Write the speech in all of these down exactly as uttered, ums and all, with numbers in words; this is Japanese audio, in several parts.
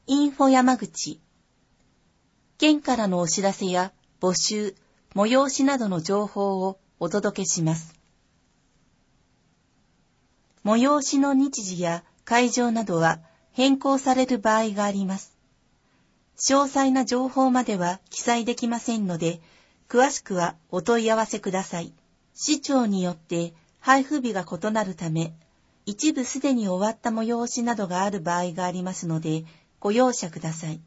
インフォ山口。県からのお知らせや募集、催しなどの情報をお届けします。催しの日時や会場などは変更される場合があります。詳細な情報までは記載できませんので、詳しくはお問い合わせください。市長によって配布日が異なるため、一部すでに終わった催しなどがある場合がありますので、ご容赦ください。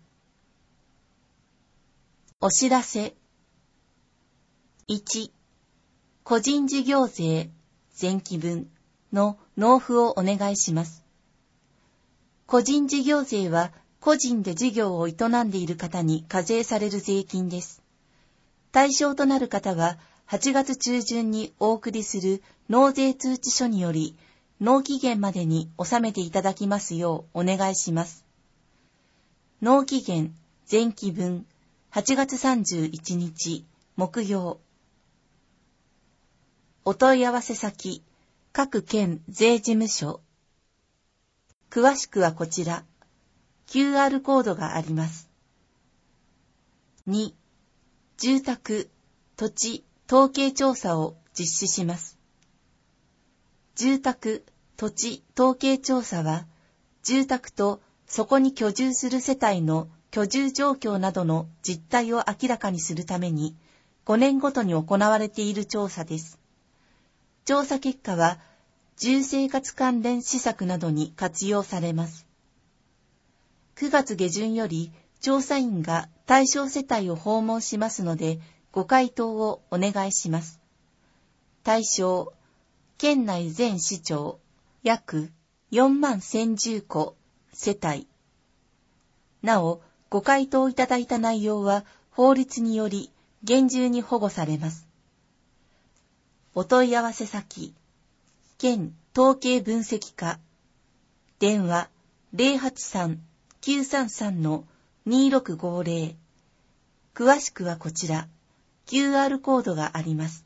お知らせ。いち、個人事業税前期分の納付をお願いします。個人事業税は個人で事業を営んでいる方に課税される税金です。対象となる方ははちがつ中旬にお送りする納税通知書により納期限までに納めていただきますようお願いします。納期限前期分はちがつさんじゅういちにち木曜。お問い合わせ先各県税事務所。詳しくはこちら キューアール コードがあります。に、住宅、土地、統計調査を実施します。住宅、土地、統計調査は、住宅とそこに居住する世帯の居住状況などの実態を明らかにするために、ごねんごとに行われている調査です。調査結果は、住生活関連施策などに活用されます。くがつげじゅんより調査員が対象世帯を訪問しますので、ご回答をお願いします。対象、県内全市町、約よんまんせんじゅうこ世帯。なお、ご回答いただいた内容は法律により厳重に保護されます。お問い合わせ先、県統計分析課、電話 ゼロはちさん きゅうさんさん にろくごゼロ。詳しくはこちら、キューアール コードがあります。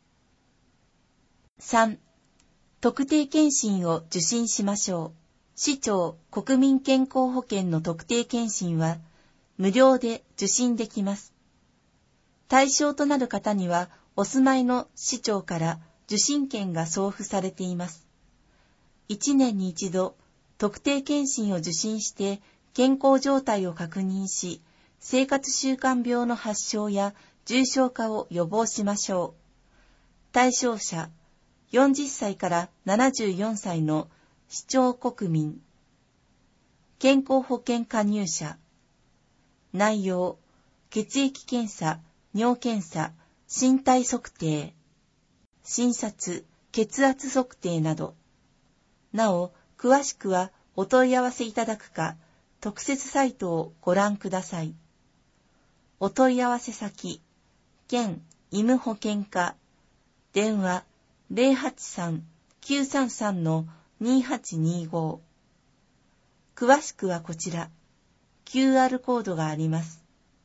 さん、特定健診を受診しましょう。市長国民健康保険の特定健診は無料で受診できます。対象となる方にはお住まいの市長から受診券が送付されています。いちねんに一度、特定健診を受診して健康状態を確認し、生活習慣病の発症や重症化を予防しましょう。対象者、よんじゅっさいからななじゅうよんさいの市町国民。健康保険加入者。内容、血液検査、尿検査、身体測定、診察、血圧測定など。なお、詳しくはお問い合わせいただくか、特設サイトをご覧ください。お問い合わせ先、県医務保険課、電話 ゼロはちさん きゅうさんさん にはちにご。詳しくはこちら、キューアール コードがあります。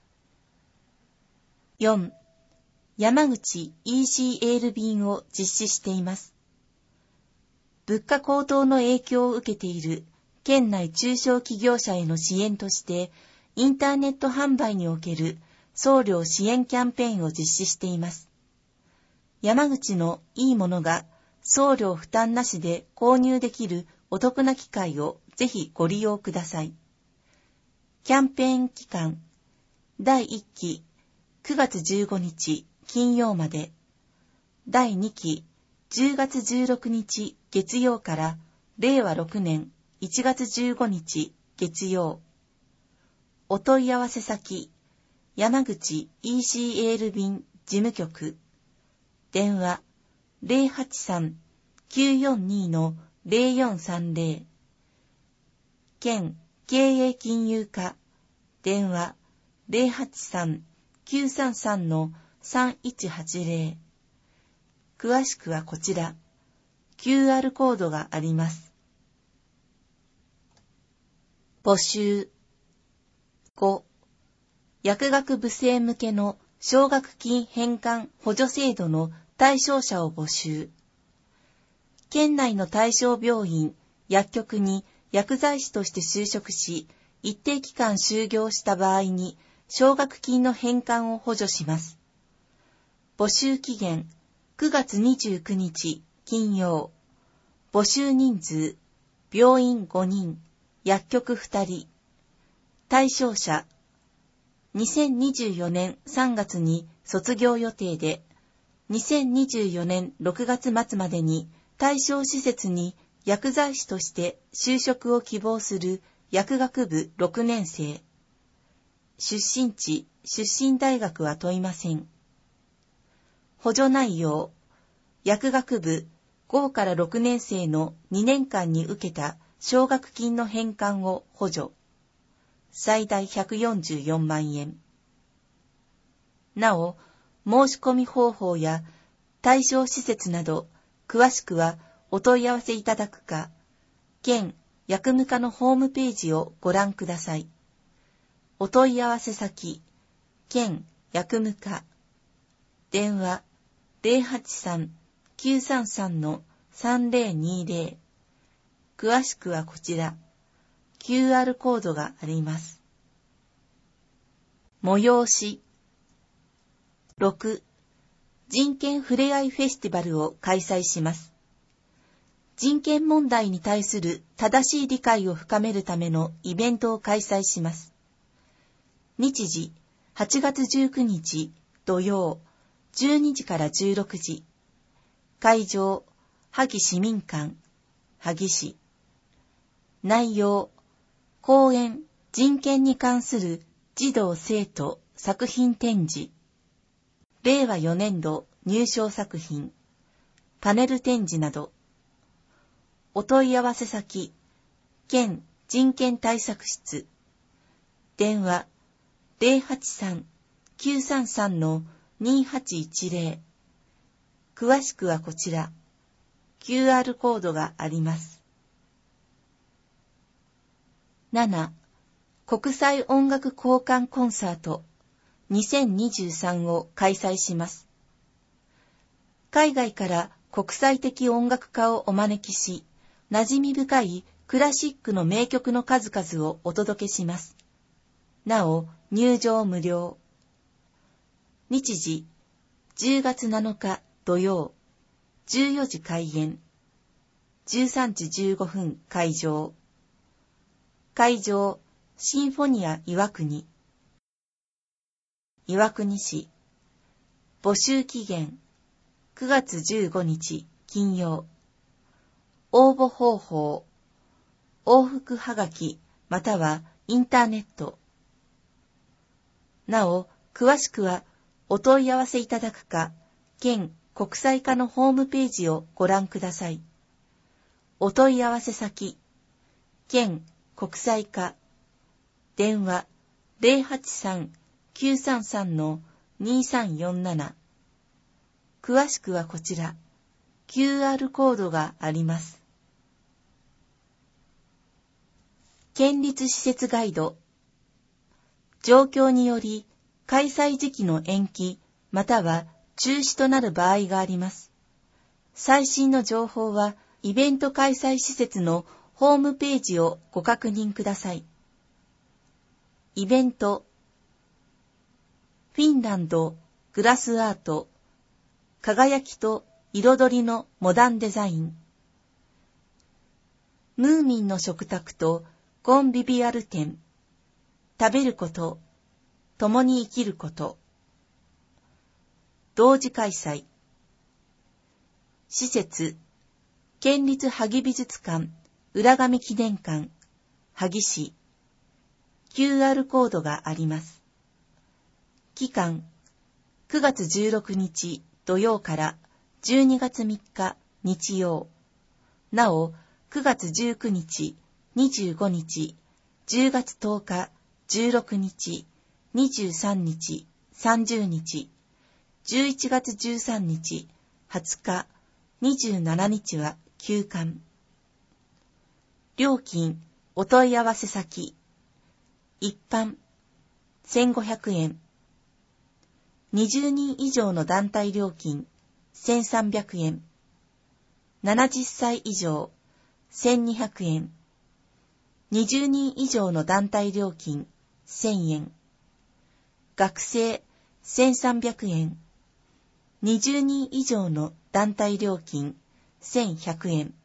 よん、山口 イーシーエール 便を実施しています。物価高騰の影響を受けている県内中小企業者への支援として、インターネット販売における送料支援キャンペーンを実施しています。山口のいいものが送料負担なしで購入できるお得な機会をぜひご利用ください。キャンペーン期間、だいいっきくがつじゅうごにち金曜まで、だいにきじゅうがつじゅうろくにち月曜かられいわろくねんいちがつじゅうごにち月曜。お問い合わせ先、山口 イーシーエール 便事務局、電話 ゼロはちさん きゅうよんに ゼロよんさんゼロ。県経営金融課、電話 ゼロはちさん きゅうさんさん さんいちはちゼロ。詳しくはこちら、キューアール コードがあります。募集。ご、薬学部生向けの奨学金返還補助制度の対象者を募集。県内の対象病院、薬局に薬剤師として就職し、 一定期間就業した場合に奨学金の返還を補助します。募集期限くがつにじゅうくにち金曜。募集人数病院ごにん、薬局ふたり。対象者にせんにじゅうよねんさんがつに卒業予定で、にせんにじゅうよねんろくがつ末までに対象施設に薬剤師として就職を希望する薬学部ろくねんせい。出身地、出身大学は問いません。補助内容、薬学部ごからろくねんせいのにねんかんに受けた奨学金の返還を補助。最大ひゃくよんじゅうよんまんえん。なお、申し込み方法や対象施設など、詳しくはお問い合わせいただくか、県薬務課のホームページをご覧ください。お問い合わせ先、県薬務課。電話 ゼロはちさん きゅうさんさん さんぜろにぜろ。詳しくはこちら、キューアール コードがあります。催し。ろく. 人権ふれあいフェスティバルを開催します。人権問題に対する正しい理解を深めるためのイベントを開催します。日時、はちがつじゅうくにち土曜、じゅうにじからじゅうろくじ。会場、萩市民館、萩市。内容、講演、人権に関する児童生徒作品展示。れいわよねんど入賞作品、パネル展示など。お問い合わせ先、県人権対策室。電話、ゼロはちさん きゅうさんさん にはちいちぜろ。詳しくはこちら、キューアール コードがあります。なな. 国際音楽交換コンサートにせんにじゅうさんを開催します。海外から国際的音楽家をお招きし、馴染み深いクラシックの名曲の数々をお届けします。なお、入場無料。日時、じゅうがつなのか土曜、じゅうよじ開演、じゅうさんじじゅうごふん会場。会場、シンフォニア岩国。岩国市。募集期限、くがつじゅうごにち金曜。応募方法、往復はがきまたはインターネット。なお、詳しくはお問い合わせいただくか、県国際課のホームページをご覧ください。お問い合わせ先、県国際課。電話 ゼロはちさん きゅうさんさん にさんよんなな。詳しくはこちら、キューアール コードがあります。県立施設ガイド。状況により開催時期の延期または中止となる場合があります。最新の情報はイベント開催施設のホームページをご確認ください。イベント、フィンランドグラスアート、輝きと彩りのモダンデザイン。ムーミンの食卓とコンビビアル展。食べること、共に生きること。同時開催。施設、県立萩美術館浦上記念館萩市。キューアール コードがあります。期間、くがつじゅうろくにち土曜からじゅうにがつみっか日曜。なお、くがつじゅうくにち、にじゅうごにち、じゅうがつとおか、じゅうろくにち、にじゅうさんにち、さんじゅうにち、じゅういちがつじゅうさんにち、はつか、にじゅうしちにちは休館。料金、お問い合わせ先。一般、せんごひゃくえん。にじゅうにん以上の団体料金、せんさんびゃくえん。ななじゅっさい以上、せんにひゃくえん。 にじゅうにん以上の団体料金せんえん。学生せんさんびゃくえん。にじゅうにん以上の団体料金せんひゃくえん。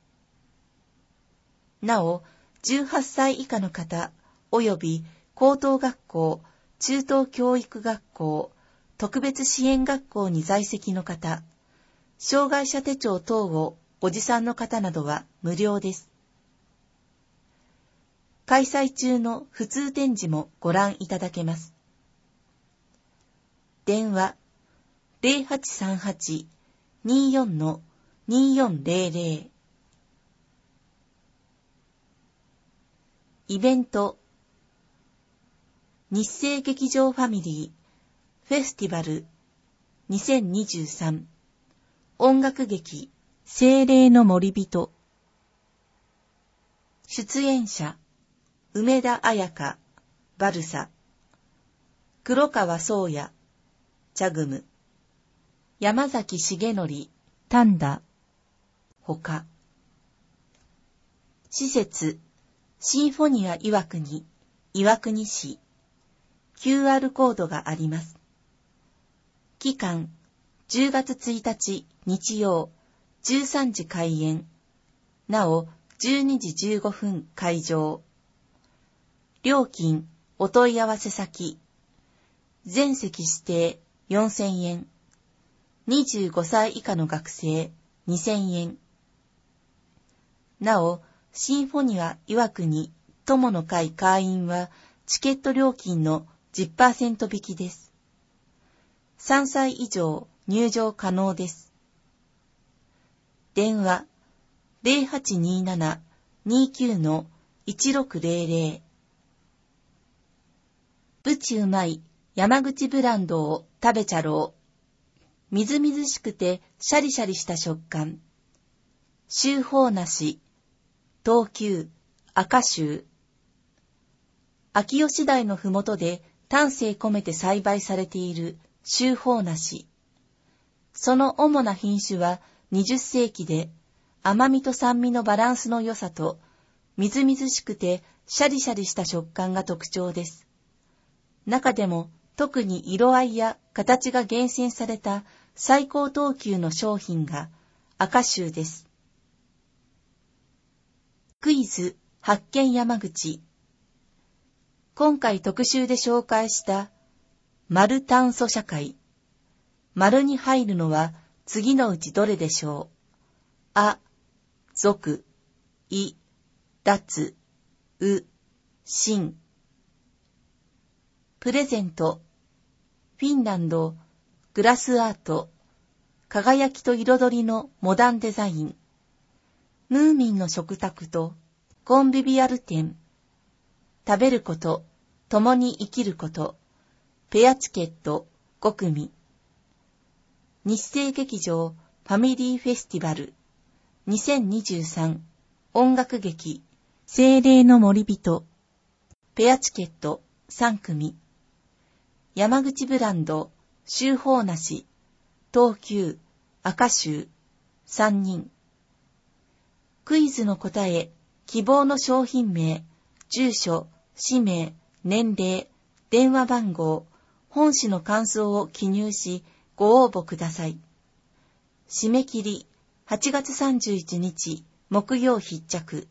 なお、じゅうはっさい以下の方及び高等学校、中等教育学校、特別支援学校に在籍の方、障害者手帳等をご持参の方などは無料です。開催中の普通展示もご覧いただけます。電話 ゼロはちさんはち にーよん にーよんゼロゼロ。イベント日生劇場ファミリーフェスティバルにせんにじゅうさん音楽劇精霊の森人。出演者梅田彩香バルサ、黒川宗也チャグム、山崎重則タンダほか。施設シンフォニア岩国岩国市 キューアール コードがあります。期間じゅうがつついたち日曜じゅうさんじ開演。なおじゅうにじじゅうごふん会場。料金お問い合わせ先。全席指定よんせんえん。にじゅうごさい以下の学生にせんえん。なお、シンフォニア岩国友の会会員はチケット料金の じゅっパーセント 引きです。さんさい以上入場可能です。電話 ゼロはちにーなな にーきゅう いちろくゼロゼロ。ぶちうまい山口ブランドを食べちゃろう。みずみずしくてシャリシャリした食感。秋芳梨、東急、赤州。秋吉台のふもとで丹精込めて栽培されている秋芳梨。その主な品種はにじゅっせいきで甘みと酸味のバランスの良さとみずみずしくてシャリシャリした食感が特徴です。中でも特に色合いや形が厳選された最高等級の商品が赤州です。クイズ発見山口。今回特集で紹介した丸炭素社会。丸に入るのは次のうちどれでしょう。あ、族、い、脱、う、心。プレゼント、フィンランド、グラスアート、輝きと彩りのモダンデザイン。ムーミンの食卓とコンビビアル展。食べること、共に生きること、ペアチケットごくみ。日生劇場ファミリーフェスティバルにせんにじゅうさん音楽劇精霊の森人。ペアチケットさんくみ。山口ブランド秋芳梨、東急、赤州さんにん。クイズの答え、希望の商品名、住所、氏名、年齢、電話番号、本誌の感想を記入しご応募ください。締め切りはちがつさんじゅういちにち木曜必着。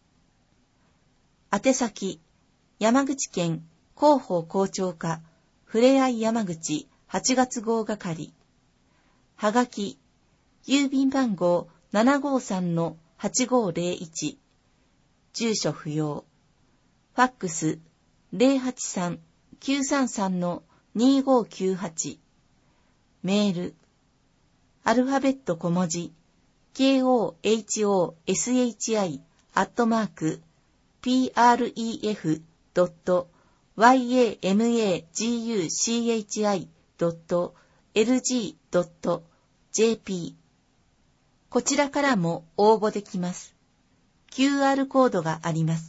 宛先、山口県広報校長課ふれあい山口はちがつ号係。はがき、郵便番号 ななごさんのはちごゼロいち。住所不要。ファックス ゼロはちさん きゅうさんさんのにごきゅうはち。メール、アルファベット小文字、kohOSHI アットマーク、pref.yamaguchi.lg.jp。こちらからも応募できます。キューアール コードがあります。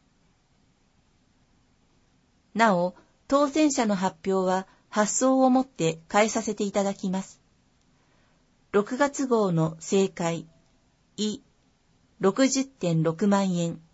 なお、当選者の発表は発送をもって返させていただきます。ろくがつ号の正解、い、ろくじゅってんろくまんえん。